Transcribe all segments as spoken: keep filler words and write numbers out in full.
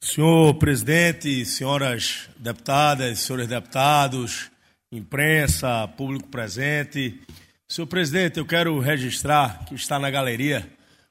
Senhor presidente, senhoras deputadas, senhores deputados, imprensa, público presente. Senhor presidente, eu quero registrar que está na galeria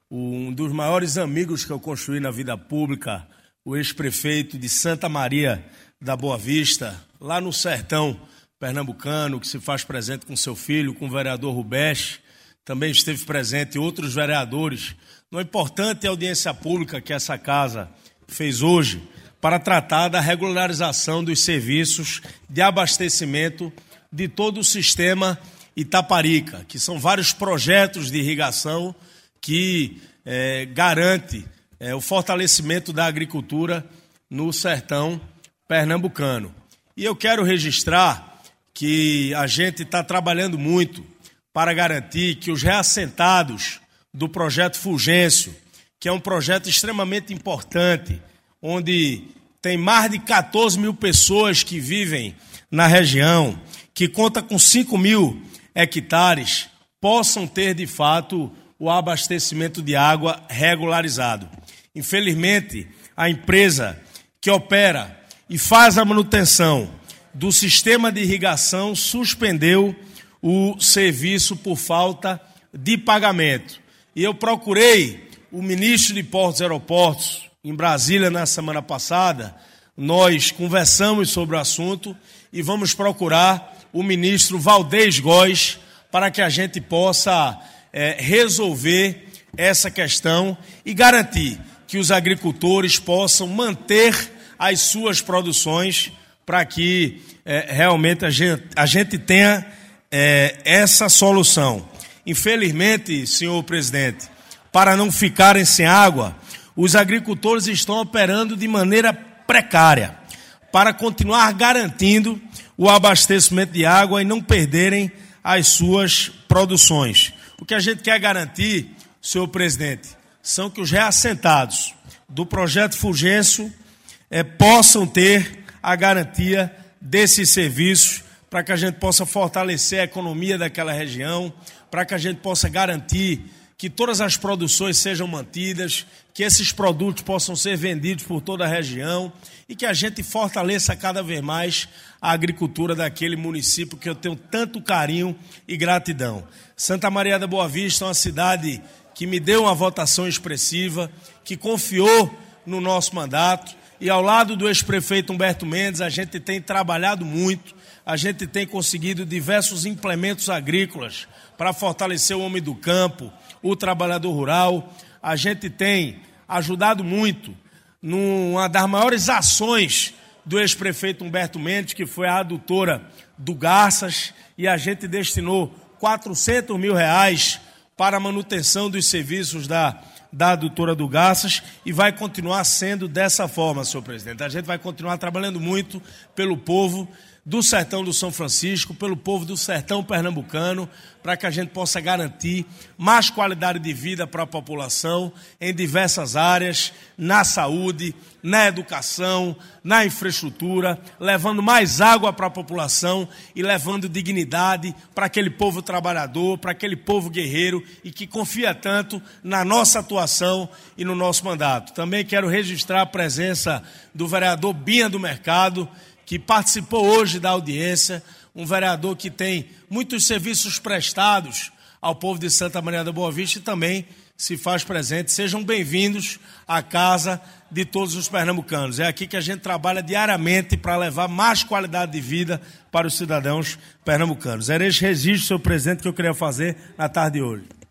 um dos maiores amigos que eu construí na vida pública, o ex-prefeito de Santa Maria da Boa Vista, lá no sertão pernambucano, que se faz presente com seu filho, com o vereador Rubeste. Também esteve presente outros vereadores numa importante audiência pública que essa casa fez hoje para tratar da regularização dos serviços de abastecimento de todo o sistema Itaparica, que são vários projetos de irrigação que é, garante é, o fortalecimento da agricultura no sertão pernambucano. E eu quero registrar que a gente está trabalhando muito para garantir que os reassentados do projeto Fulgêncio, que é um projeto extremamente importante, onde tem mais de quatorze mil pessoas que vivem na região, que conta com cinco mil hectares, possam ter, de fato, o abastecimento de água regularizado. Infelizmente, a empresa que opera e faz a manutenção do sistema de irrigação suspendeu o serviço por falta de pagamento. E eu procurei o ministro de Portos e Aeroportos em Brasília na semana passada. Nós conversamos sobre o assunto e vamos procurar o ministro Valdez Góes para que a gente possa é, resolver essa questão e garantir que os agricultores possam manter as suas produções para que é, realmente a gente, a gente tenha é, essa solução. Infelizmente, senhor presidente, para não ficarem sem água, os agricultores estão operando de maneira precária para continuar garantindo o abastecimento de água e não perderem as suas produções. O que a gente quer garantir, senhor presidente, são que os reassentados do projeto Fulgêncio é, possam ter a garantia desses serviços para que a gente possa fortalecer a economia daquela região, para que a gente possa garantir que todas as produções sejam mantidas, que esses produtos possam ser vendidos por toda a região e que a gente fortaleça cada vez mais a agricultura daquele município que eu tenho tanto carinho e gratidão. Santa Maria da Boa Vista é uma cidade que me deu uma votação expressiva, que confiou no nosso mandato e ao lado do ex-prefeito Humberto Mendes a gente tem trabalhado muito, a gente tem conseguido diversos implementos agrícolas para fortalecer o homem do campo, o trabalhador rural. A gente tem ajudado muito numa das maiores ações do ex-prefeito Humberto Mendes, que foi a adutora do Garças, e a gente destinou quatrocentos mil reais para a manutenção dos serviços da, da adutora do Garças e vai continuar sendo dessa forma, senhor presidente. A gente vai continuar trabalhando muito pelo povo do sertão do São Francisco, pelo povo do sertão pernambucano, para que a gente possa garantir mais qualidade de vida para a população em diversas áreas, na saúde, na educação, na infraestrutura, levando mais água para a população e levando dignidade para aquele povo trabalhador, para aquele povo guerreiro e que confia tanto na nossa atuação e no nosso mandato. Também quero registrar a presença do vereador Binha do Mercado, que participou hoje da audiência, um vereador que tem muitos serviços prestados ao povo de Santa Maria da Boa Vista e também se faz presente. Sejam bem-vindos à casa de todos os pernambucanos. É aqui que a gente trabalha diariamente para levar mais qualidade de vida para os cidadãos pernambucanos. Era esse registro, senhor presidente, que eu queria fazer na tarde de hoje.